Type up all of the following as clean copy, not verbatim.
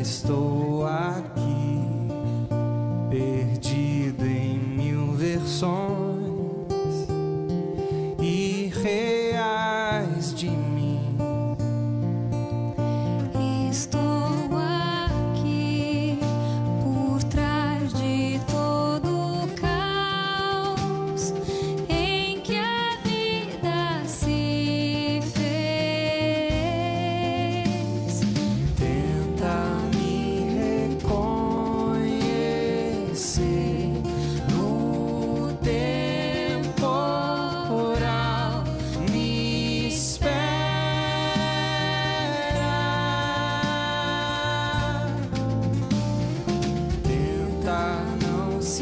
estou aqui, perdido em mil versões irreais de mim. Estou aqui por trás de todo o caos em que a vida se fez. Tenta me reconhecer no temporal, me espera. Tenta não se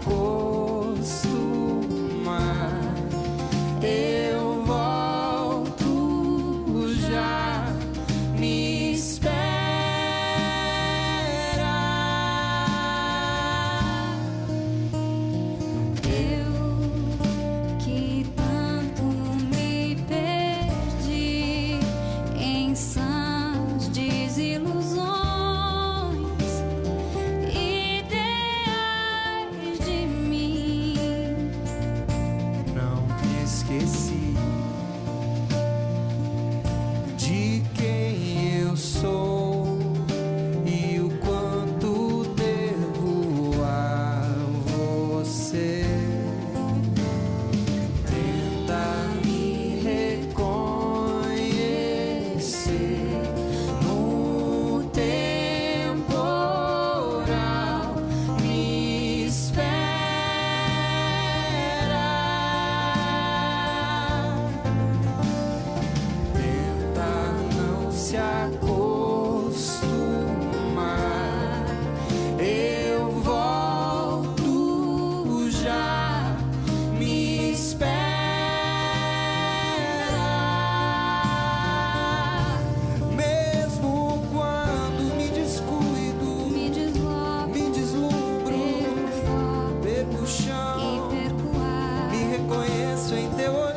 acostumar, eu volto já, me espera. Eu que tanto me perdi em sãs desilusões, ideais de mim. Não me esqueci de quem eu sou e o quanto devo a você. Tenta me reconhecer no temporal, me espera. Tenta não se acostumar, eu volto já, me espera. Mesmo quando me descuido, Me desloco, me deslumbro, perco o foco perco o e chão, perco o ar. me reconheço em teu olhar.